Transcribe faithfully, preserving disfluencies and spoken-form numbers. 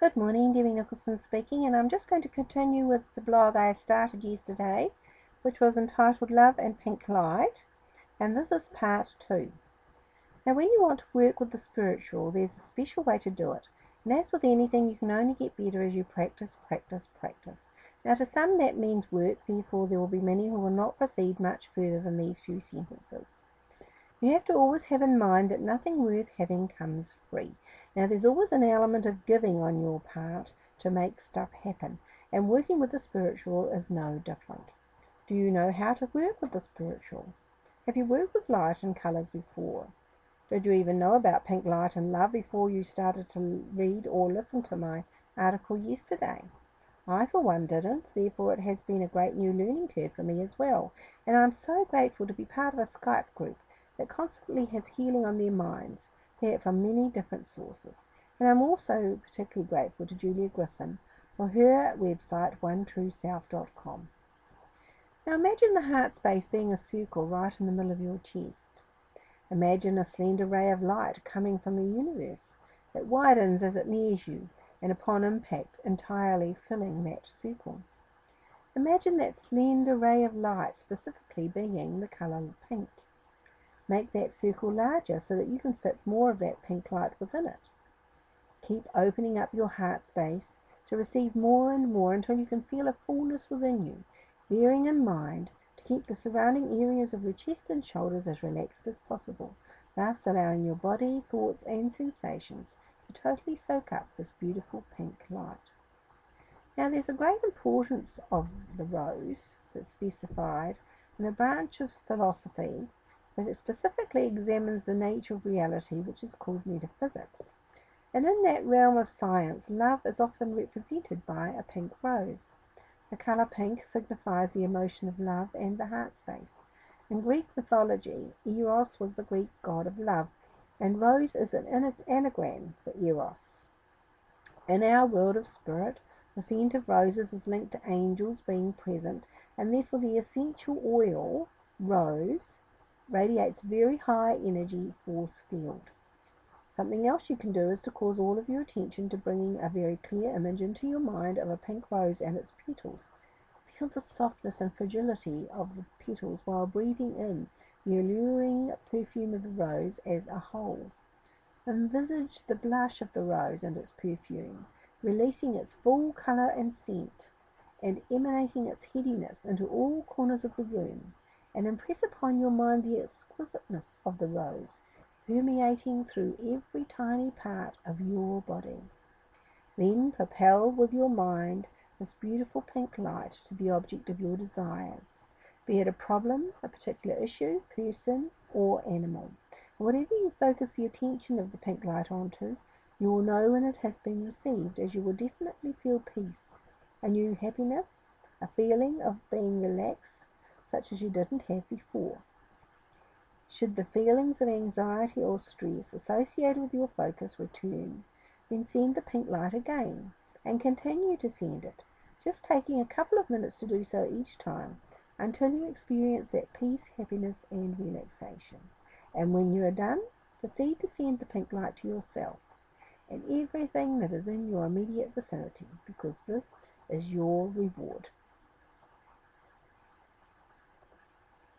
Good morning, Debbie Nicholson speaking, and I'm just going to continue with the blog I started yesterday, which was entitled Love and Pink Light, and this is part two. Now, when you want to work with the spiritual, there's a special way to do it, and as with anything, you can only get better as you practice, practice, practice. Now, to some that means work, therefore there will be many who will not proceed much further than these few sentences. You have to always have in mind that nothing worth having comes free. Now, there's always an element of giving on your part to make stuff happen, and working with the spiritual is no different. Do you know how to work with the spiritual? Have you worked with light and colours before? Did you even know about pink light and love before you started to read or listen to my article yesterday? I, for one, didn't, therefore it has been a great new learning curve for me as well, and I'm so grateful to be part of a Skype group that constantly has healing on their minds, be it from many different sources. And I'm also particularly grateful to Julia Griffin for her website one true self dot com. Now imagine the heart space being a circle right in the middle of your chest. Imagine a slender ray of light coming from the universe. It widens as it nears you, and upon impact entirely filling that circle. Imagine that slender ray of light specifically being the colour pink. Make that circle larger so that you can fit more of that pink light within it. Keep opening up your heart space to receive more and more until you can feel a fullness within you, bearing in mind to keep the surrounding areas of your chest and shoulders as relaxed as possible, thus allowing your body, thoughts and sensations to totally soak up this beautiful pink light. Now there's a great importance of the rose that's specified in a branch of philosophy that it specifically examines the nature of reality, which is called metaphysics. And in that realm of science, love is often represented by a pink rose. The colour pink signifies the emotion of love and the heart space. In Greek mythology, Eros was the Greek god of love, and rose is an anagram for Eros. In our world of spirit, the scent of roses is linked to angels being present, and therefore the essential oil, rose, radiates very high energy force field. Something else you can do is to cause all of your attention to bringing a very clear image into your mind of a pink rose and its petals. Feel the softness and fragility of the petals while breathing in the alluring perfume of the rose as a whole. Envisage the blush of the rose and its perfume, releasing its full colour and scent, and emanating its headiness into all corners of the room. And impress upon your mind the exquisiteness of the rose, permeating through every tiny part of your body. Then propel with your mind this beautiful pink light to the object of your desires, be it a problem, a particular issue, person, or animal. And whatever you focus the attention of the pink light onto, you will know when it has been received, as you will definitely feel peace, a new happiness, a feeling of being relaxed, such as you didn't have before. Should the feelings of anxiety or stress associated with your focus return, then send the pink light again and continue to send it, just taking a couple of minutes to do so each time until you experience that peace, happiness and relaxation. And when you are done, proceed to send the pink light to yourself and everything that is in your immediate vicinity, because this is your reward.